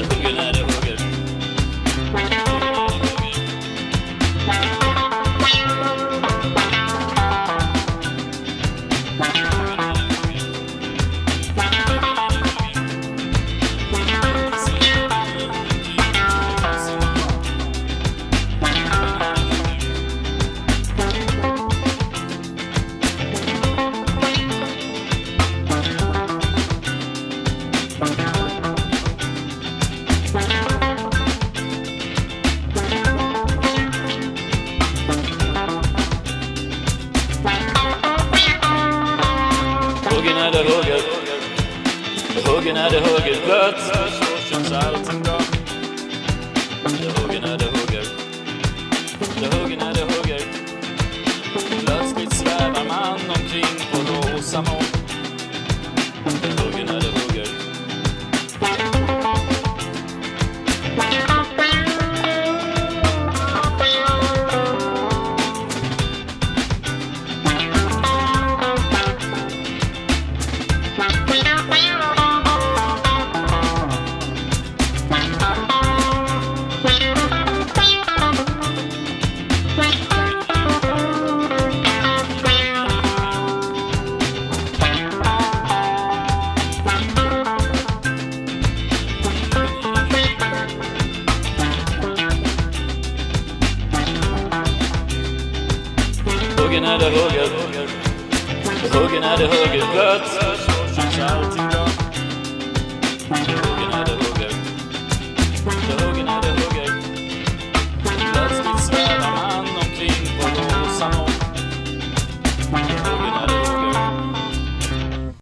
hugger när det hugger. Hugger när det hugger. Hugger när det hugger. Plötsligt så känns allting bra. Det hugger när det hugger. Det hugger när det hugger. Plötsligt svävar man omkring på rosa moln. Det hugger när det hugger. Hugger när det hugger. Hugger när det hugger. Plötsligt så känns allting bra. Det hugger när det hugger. Det hugger när det hugger.